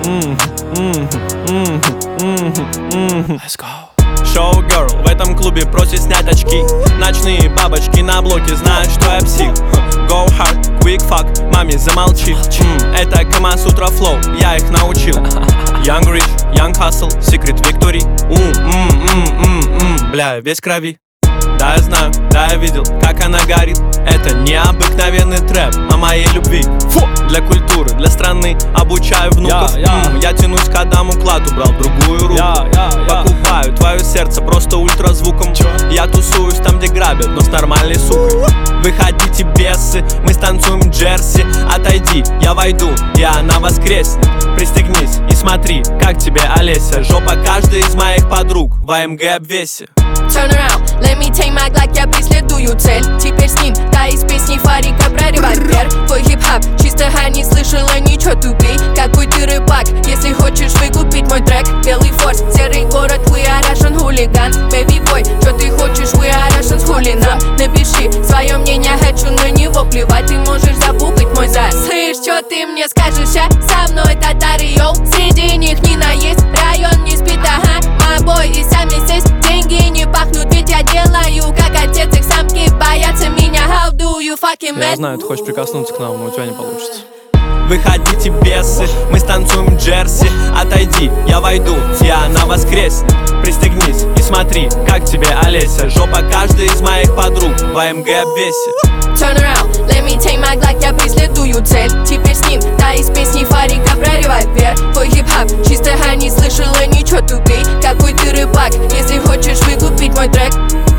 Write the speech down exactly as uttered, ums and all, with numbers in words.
Let's go. Шоу-герл в этом клубе просит снять очки. Ночные бабочки на блоке знают, что я псих. Go hard, quick fuck, маме замолчи. mm, Это Камасутра флоу, я их научил. Young rich, young hustle, secret victory. М-м-м-м-м, бля, весь крови. Да, я знаю, да, я видел, как она горит. Это необыкновенный трэп о моей любви. Фу! Для культуры, для страны обучаю внуков. yeah, yeah. М, Я тянусь к Адаму Кладу, брал другую руку. yeah, yeah, yeah. Покупаю твое сердце просто ультразвуком. Чё? Я тусуюсь там, где грабят, но с нормальной сукой. Выходите, бесы, мы станцуем джерси. Отойди, я войду, и она воскреснет. Пристегнись и смотри, как тебе Олеся. Жопа каждой из моих подруг в АМГ обвесе. Turn around, let me take my Glock, я преследую цель. Теперь с ним, та из песни Фарика про револьвер. Твой хип-хап, чисто хай, не слышала ничего, тупей. Какой ты рыбак, если хочешь выкупить мой трек. Белый форс, серый город, we are Russian hooligan. Baby boy, чё ты хочешь, we are Russian с хулином. Напиши свое мнение, хочу на него плевать. Ты можешь забукать мой зад. Слышь, чё ты мне скажешь, а? Со мной татары, йоу. Среди них Нина есть, район не спит, ага. Мобой и сами здесь, деньги не пахнут, ведь я делаю, как отец, их самки боятся меня. How do you fucking Я mad? знаю, ты хочешь прикоснуться к нам, но у тебя не получится. Выходите, бесы, мы станцуем джерси. Отойди, я войду, и она воскреснет. Пристегнись и смотри, как тебе Олеся. Жопа каждой из моих подруг в АМГ обвесе. Turn around, let me take my Glock, я преследую цель. Теперь с ним, та из песни Фарика про револьвер. Твой хип-хап, чисто хай, не слышала ничего, тупей. Какой ты рыбак, если хочешь выкупить мой трек.